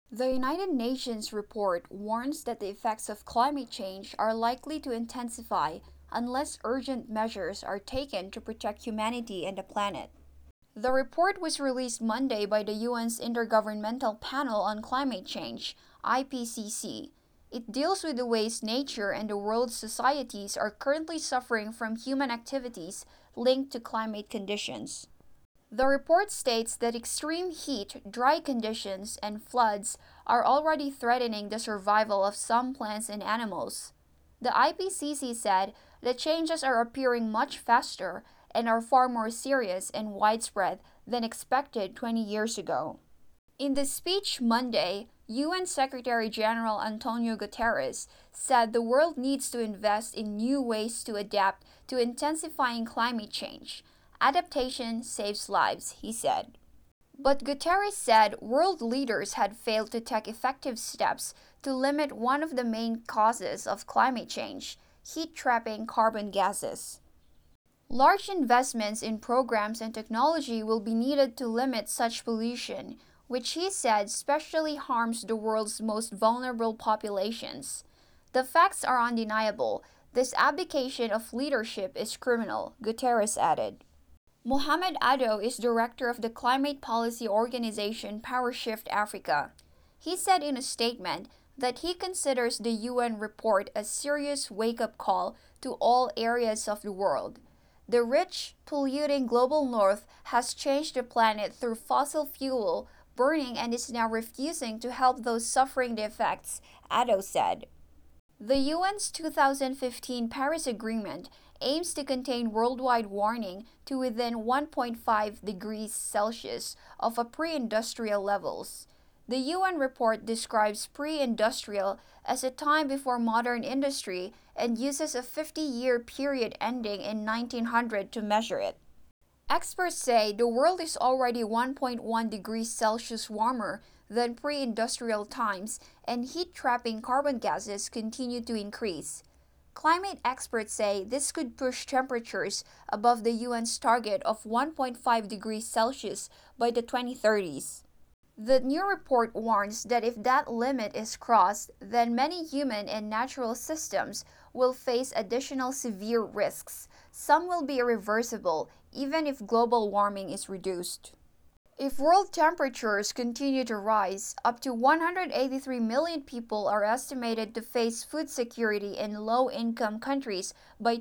The United Nations report warns that the effects of climate change are likely to intensify unless urgent measures are taken to protect humanity and the planet. The report was released Monday by the UN's Intergovernmental Panel on Climate Change, IPCC. It deals with the ways nature and the world's societies are currently suffering from human activities linked to climate conditions. The report states that extreme heat, dry conditions, and floods are already threatening the survival of some plants and animals. The IPCC said the changes are appearing much faster and are far more serious and widespread than expected 20 years ago. In the speech Monday, UN Secretary General Antonio Guterres said the world needs to invest in new ways to adapt to intensifying climate change. Adaptation saves lives, he said. But Guterres said world leaders had failed to take effective steps to limit one of the main causes of climate change, heat trapping carbon gases. Large investments in programs and technology will be needed to limit such pollution, which he said especially harms the world's most vulnerable populations. The facts are undeniable. This abdication of leadership is criminal, Guterres added. Mohamed Addo is director of the climate policy organization PowerShift Africa. He said in a statement that he considers the UN report a serious wake-up call to all areas of the world. The rich, polluting global north has changed the planet through fossil fuel burning and is now refusing to help those suffering the effects, Addo said. The UN's 2015 Paris Agreement aims to contain worldwide warming to within 1.5 degrees Celsius of a pre-industrial levels. The UN report describes pre-industrial as a time before modern industry and uses a 50-year period ending in 1900 to measure it. Experts say the world is already 1.1 degrees Celsius warmer than pre-industrial times, and heat-trapping carbon gases continue to increase. Climate experts say this could push temperatures above the UN's target of 1.5 degrees Celsius by the 2030s. The new report warns that if that limit is crossed, then many human and natural systems will face additional severe risks. Some will be irreversible, even if global warming is reduced. If world temperatures continue to rise, up to 183 million people are estimated to face food security in low-income countries by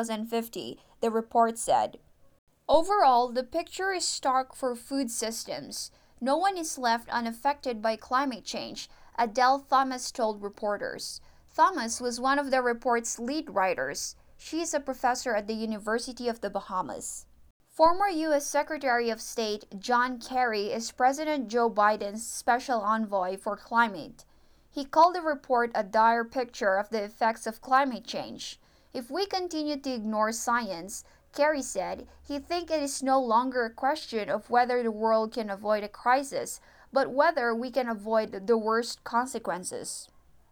2050, the report said. Overall, the picture is stark for food systems. No one is left unaffected by climate change, Adele Thomas told reporters. Thomas was one of the report's lead writers. She is a professor at the University of the Bahamas. Former U.S. Secretary of State John Kerry is President Joe Biden's special envoy for climate. He called the report a dire picture of the effects of climate change. If we continue to ignore science, Kerry said, he thinks it is no longer a question of whether the world can avoid a crisis, but whether we can avoid the worst consequences.